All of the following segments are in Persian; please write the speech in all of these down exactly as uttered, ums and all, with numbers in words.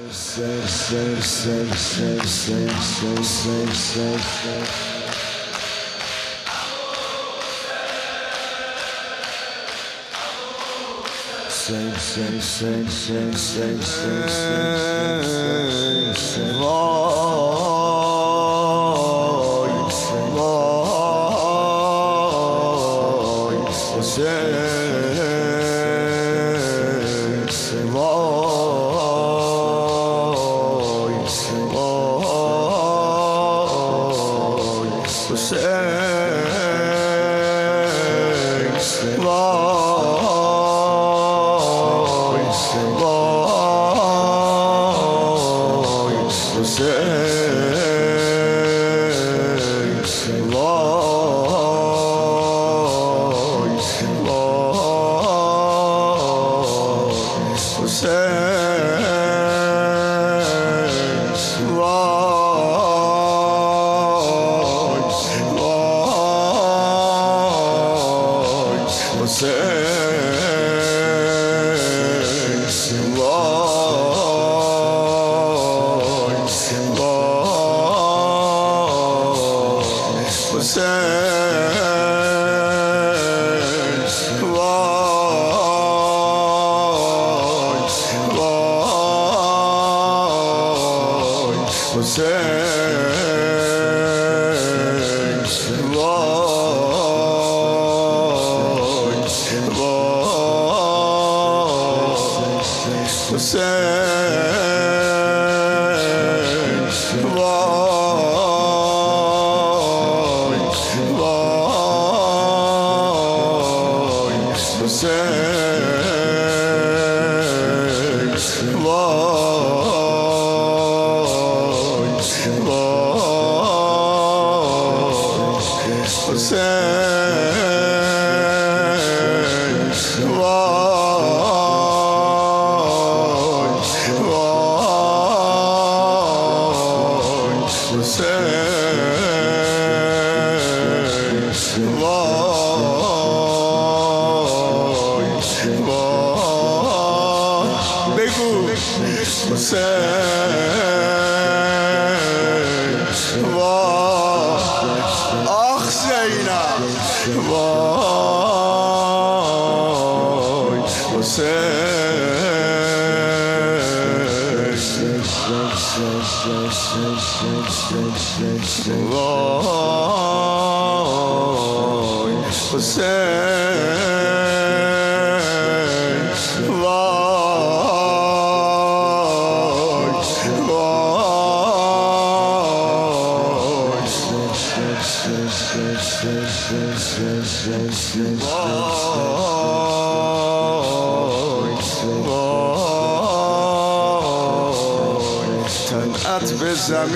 تنت به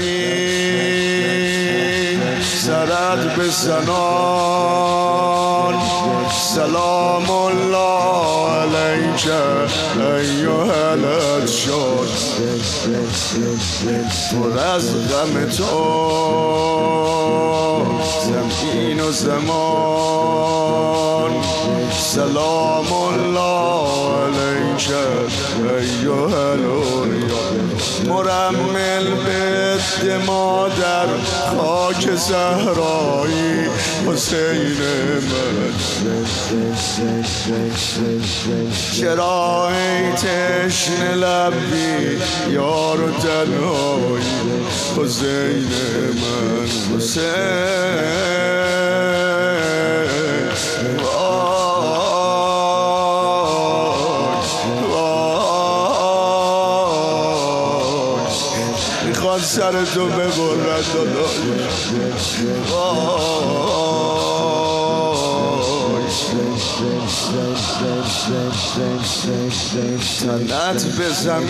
زمین سرت به زنان سلام الله علیک ایها الاشاد پر از غم تو زمین و زمان سلام الله علیک ایها الاشاد مرمل به ما در خاک زهرایی حسین من چرا ای تشنه لبی یار و تنهایی حسین من حسین میخواد سر تو ببرد تنت به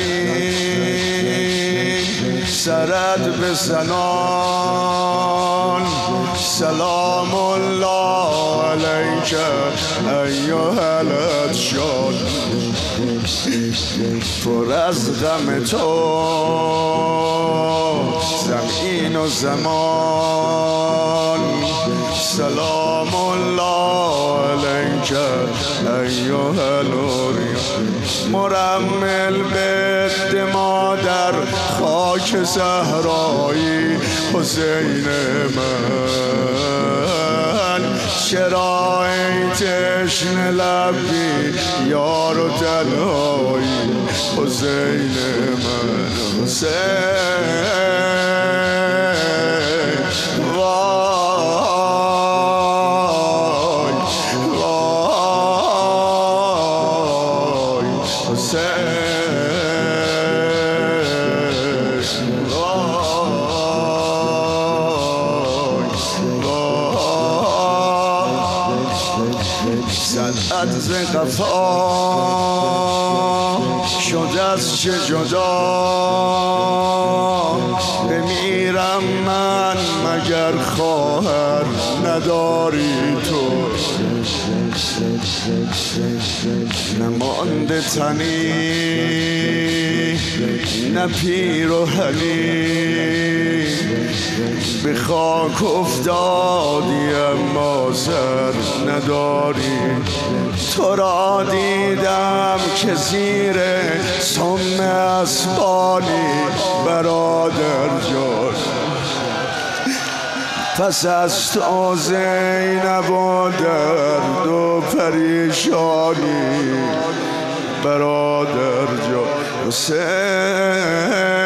زمین سرت به زنان سلام الله علیک ایها الاشاد پر از غم تو زمین و زمان سلام الله علیک ایها الأولیاء مرمل به مادر خاک صحرایی حسین من چرا ای تشنه لبی یار و تنهایی حسین من حسین وای وای حسین صنعت ز قفا شده از چه جدا بمیرم من مگر خواهر نداری تو نمانده تنی نه پیر و حلی به خاک افتادی اما سر نداری تو را دیدم که زیر سم اسبانی برادر جان پس از تو زینب و درد و پریشانی برادر جان حسین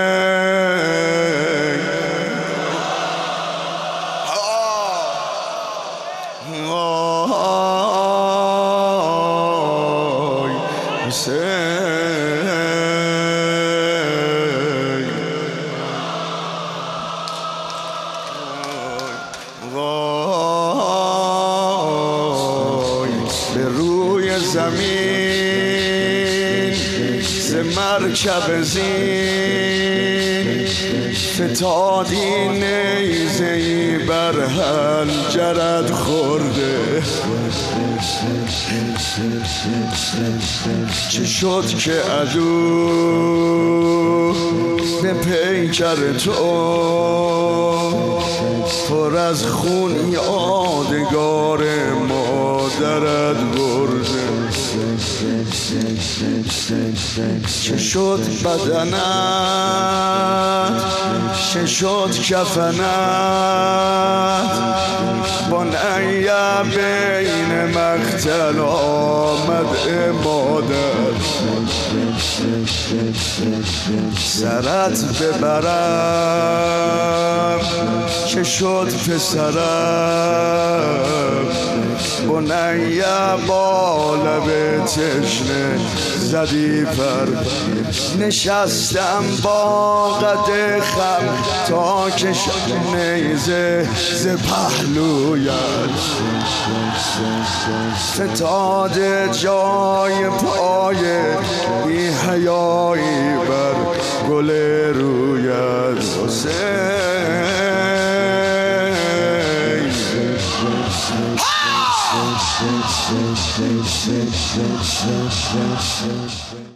به روی زمین ز مرکب زین فتادی نیزه‌ای بر حنجرت خورده چه شد که عدو به پیکر تو پر از خون یادگار مادرت برده چه شد بدنت چه شد کفنت بنیا بین مقتل آمد مادر سرت ببرم چه شد پسرم بنیا با لب تشنه زدی پر نشستم با قد خم تا کشم نیزه ز پهلویت فتاد جای پای بی حیایی بر گل رویت حسین